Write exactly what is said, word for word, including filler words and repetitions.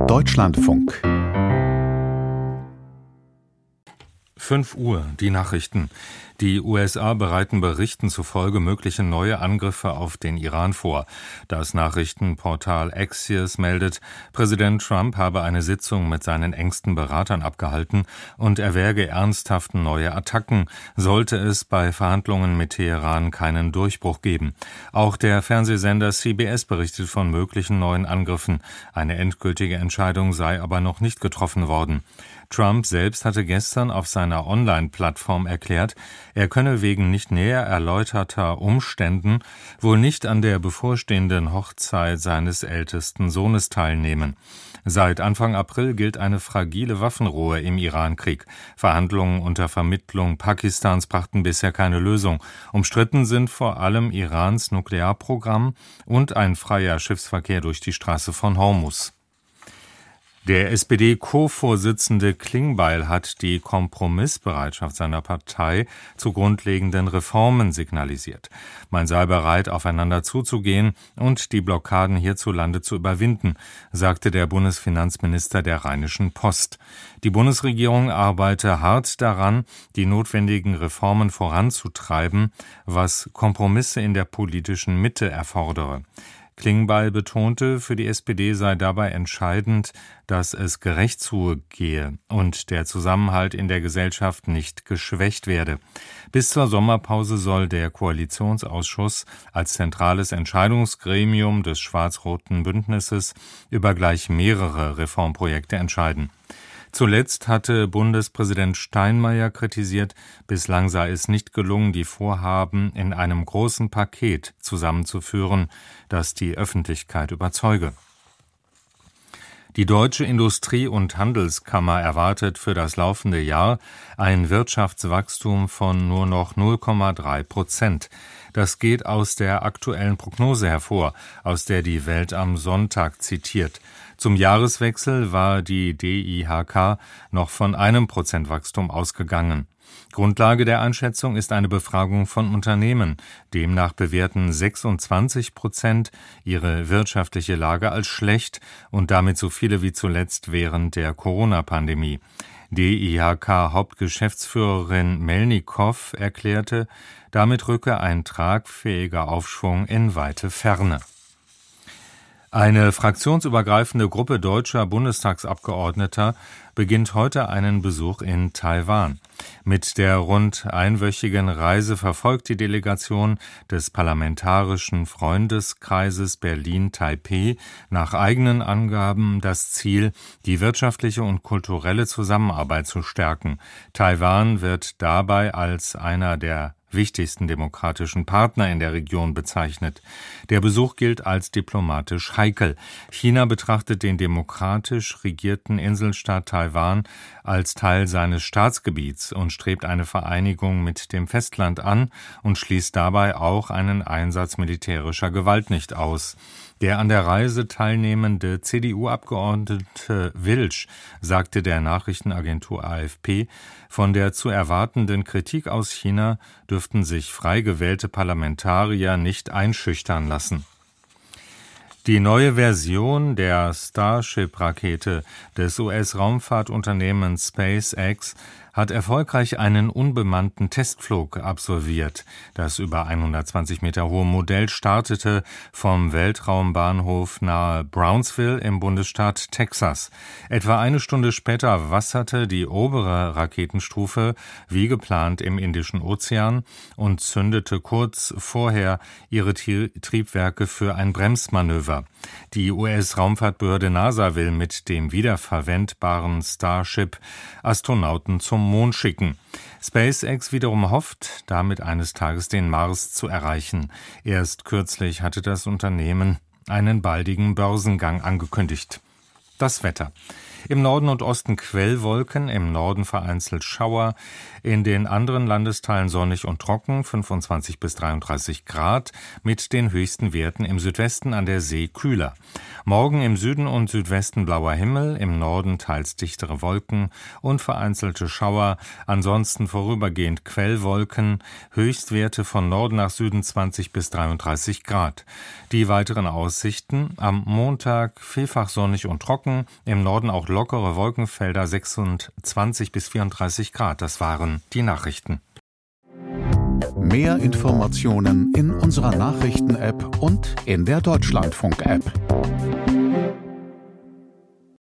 Deutschlandfunk. fünf Uhr, die Nachrichten. Die U S A bereiten Berichten zufolge mögliche neue Angriffe auf den Iran vor. Das Nachrichtenportal Axios meldet, Präsident Trump habe eine Sitzung mit seinen engsten Beratern abgehalten und erwäge ernsthaften neue Attacken, sollte es bei Verhandlungen mit Teheran keinen Durchbruch geben. Auch der Fernsehsender C B S berichtet von möglichen neuen Angriffen. Eine endgültige Entscheidung sei aber noch nicht getroffen worden. Trump selbst hatte gestern auf seiner Online-Plattform erklärt, er könne wegen nicht näher erläuterter Umständen wohl nicht an der bevorstehenden Hochzeit seines ältesten Sohnes teilnehmen. Seit Anfang April gilt eine fragile Waffenruhe im Iran-Krieg. Verhandlungen unter Vermittlung Pakistans brachten bisher keine Lösung. Umstritten sind vor allem Irans Nuklearprogramm und ein freier Schiffsverkehr durch die Straße von Hormuz. Der S P D-Co-Vorsitzende Klingbeil hat die Kompromissbereitschaft seiner Partei zu grundlegenden Reformen signalisiert. Man sei bereit, aufeinander zuzugehen und die Blockaden hierzulande zu überwinden, sagte der Bundesfinanzminister der Rheinischen Post. Die Bundesregierung arbeite hart daran, die notwendigen Reformen voranzutreiben, was Kompromisse in der politischen Mitte erfordere. Klingbeil betonte, für die S P D sei dabei entscheidend, dass es gerecht zugehe und der Zusammenhalt in der Gesellschaft nicht geschwächt werde. Bis zur Sommerpause soll der Koalitionsausschuss als zentrales Entscheidungsgremium des schwarz-roten Bündnisses über gleich mehrere Reformprojekte entscheiden. Zuletzt hatte Bundespräsident Steinmeier kritisiert, bislang sei es nicht gelungen, die Vorhaben in einem großen Paket zusammenzuführen, das die Öffentlichkeit überzeuge. Die Deutsche Industrie- und Handelskammer erwartet für das laufende Jahr ein Wirtschaftswachstum von nur noch null Komma drei Prozent. Das geht aus der aktuellen Prognose hervor, aus der die Welt am Sonntag zitiert. Zum Jahreswechsel war die D I H K noch von einem Prozent Wachstum ausgegangen. Grundlage der Einschätzung ist eine Befragung von Unternehmen. Demnach bewerten sechsundzwanzig Prozent ihre wirtschaftliche Lage als schlecht und damit so viele wie zuletzt während der Corona-Pandemie. D I H K-Hauptgeschäftsführerin Melnikow erklärte, damit rücke ein tragfähiger Aufschwung in weite Ferne. Eine fraktionsübergreifende Gruppe deutscher Bundestagsabgeordneter beginnt heute einen Besuch in Taiwan. Mit der rund einwöchigen Reise verfolgt die Delegation des Parlamentarischen Freundeskreises Berlin-Taipeh nach eigenen Angaben das Ziel, die wirtschaftliche und kulturelle Zusammenarbeit zu stärken. Taiwan wird dabei als einer der wichtigsten demokratischen Partner in der Region bezeichnet. Der Besuch gilt als diplomatisch heikel. China betrachtet den demokratisch regierten Inselstaat Taiwan als Teil seines Staatsgebiets und strebt eine Vereinigung mit dem Festland an und schließt dabei auch einen Einsatz militärischer Gewalt nicht aus. Der an der Reise teilnehmende C D U-Abgeordnete Wilsch sagte der Nachrichtenagentur A F P, von der zu erwartenden Kritik aus China dürften sich frei gewählte Parlamentarier nicht einschüchtern lassen. Die neue Version der Starship-Rakete des U S-Raumfahrtunternehmens SpaceX hat erfolgreich einen unbemannten Testflug absolviert. Das über hundertzwanzig Meter hohe Modell startete vom Weltraumbahnhof nahe Brownsville im Bundesstaat Texas. Etwa eine Stunde später wasserte die obere Raketenstufe wie geplant im Indischen Ozean und zündete kurz vorher ihre Triebwerke für ein Bremsmanöver. Die U S-Raumfahrtbehörde NASA will mit dem wiederverwendbaren Starship Astronauten zum Mond schicken. SpaceX wiederum hofft, damit eines Tages den Mars zu erreichen. Erst kürzlich hatte das Unternehmen einen baldigen Börsengang angekündigt. Das Wetter. Im Norden und Osten Quellwolken, im Norden vereinzelt Schauer, in den anderen Landesteilen sonnig und trocken, fünfundzwanzig bis dreiunddreißig Grad, mit den höchsten Werten im Südwesten an der See kühler. Morgen im Süden und Südwesten blauer Himmel, im Norden teils dichtere Wolken und vereinzelte Schauer, ansonsten vorübergehend Quellwolken, Höchstwerte von Norden nach Süden zwanzig bis dreiunddreißig Grad. Die weiteren Aussichten: am Montag vielfach sonnig und trocken, Wolken, im Norden auch lockere Wolkenfelder, sechsundzwanzig bis vierunddreißig Grad. Das waren die Nachrichten. Mehr Informationen in unserer Nachrichten-App und in der Deutschlandfunk-App.